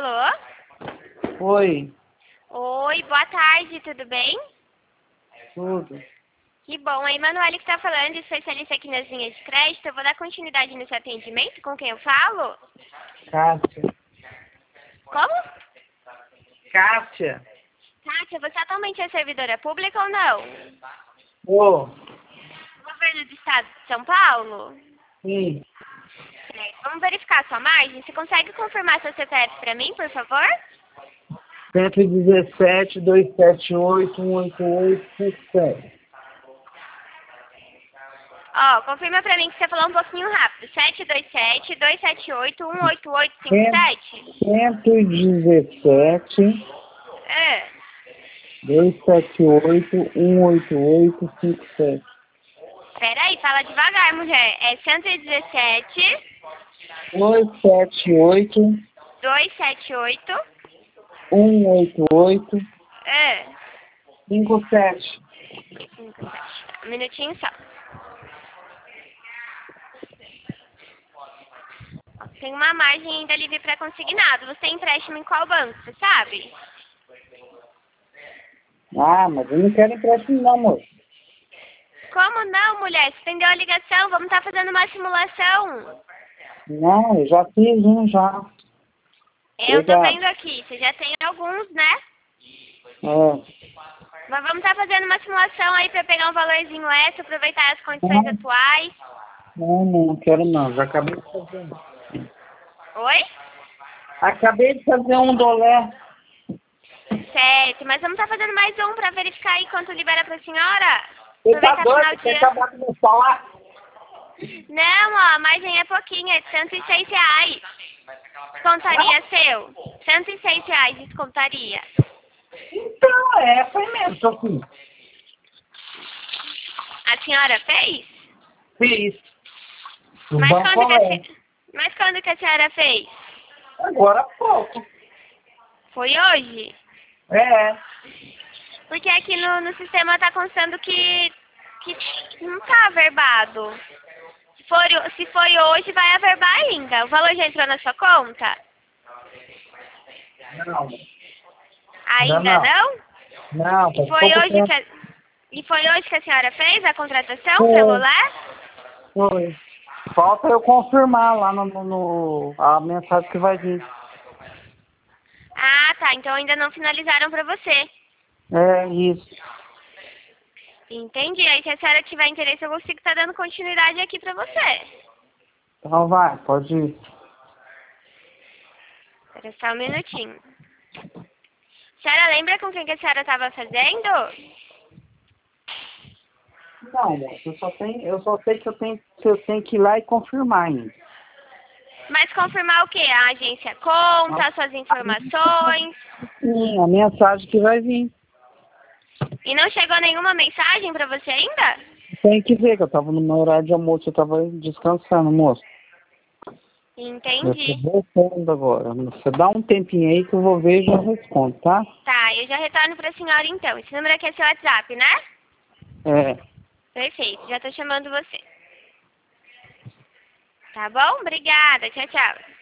Alô? Oi, Oi, boa tarde, tudo bem? tudo. Que bom, a Emanuele que tá falando, especialista aqui nas linhas de crédito. Eu vou dar continuidade nesse atendimento, com quem eu falo? Kátia. Como? Kátia. Kátia, você atualmente é servidora pública ou não? Ô, Governo do Estado de São Paulo? sim. Certo, vamos verificar a sua margem. Você consegue confirmar seu CPF para mim, por favor? 117, 278, 188, 57. Ó, confirma pra mim que você falou um pouquinho rápido. 727-278-18857? 117, É. 278, 188, 57. Peraí, fala devagar, mulher. É 117, 278, 278, 188, é. 57. 57. Um minutinho só. Tem uma margem ainda livre para consignado. Você tem empréstimo em qual banco, você sabe? Ah, mas eu não quero empréstimo não, amor. Como não, mulher? Você entendeu a ligação? Vamos estar fazendo uma simulação. Não, eu já fiz um já. Eu tô Obrigado. vendo aqui. Você já tem alguns, né? É. Mas vamos estar fazendo uma simulação aí para pegar um valorzinho extra, aproveitar as condições Não, atuais. não quero não. Já acabei de fazer um. Oi? Acabei de fazer um dolé. Certo, mas vamos estar fazendo mais um para verificar aí quanto libera pra senhora. Você tá Aproveitar o final doido? do Você dia. acabou de me falar? Não, ó, a margem é pouquinho, é de R$ 106. Descontaria seu. R$ 106 descontaria. Então, foi mesmo, Sophie. A senhora fez? Fiz. O Mas banco quando que é. mas quando que a senhora fez? Agora há pouco. Foi hoje? É. Porque aqui no sistema tá constando que não tá averbado. Se foi hoje, vai averbar ainda. O valor já entrou na sua conta? Não. Ainda não? Não, E faz foi pouco hoje tempo. e foi hoje que a senhora fez a contratação pelo Foi. LER? Foi. Falta eu confirmar lá a mensagem que vai vir. Ah, tá. Então ainda não finalizaram pra você. É isso. Entendi. Aí se a senhora tiver interesse, eu consigo estar dando continuidade aqui pra você. Então vai, pode ir. Espera só um minutinho. A senhora lembra com quem que a senhora estava fazendo? Não, moço, eu só sei que eu tenho que ir lá e confirmar ainda. Mas confirmar o quê? A agência conta, suas informações. Sim, a mensagem que vai vir. E não chegou nenhuma mensagem pra você ainda? Tem que ver que eu tava no meu horário de almoço, eu tava descansando, moço. Eu tô Entendi. voltando agora. Você dá um tempinho aí que eu vou ver e já respondo, tá? Tá, eu já retorno pra senhora então. Esse número aqui é seu WhatsApp, né? É. Perfeito, já tô chamando você. Tá bom? Obrigada. Tchau, tchau.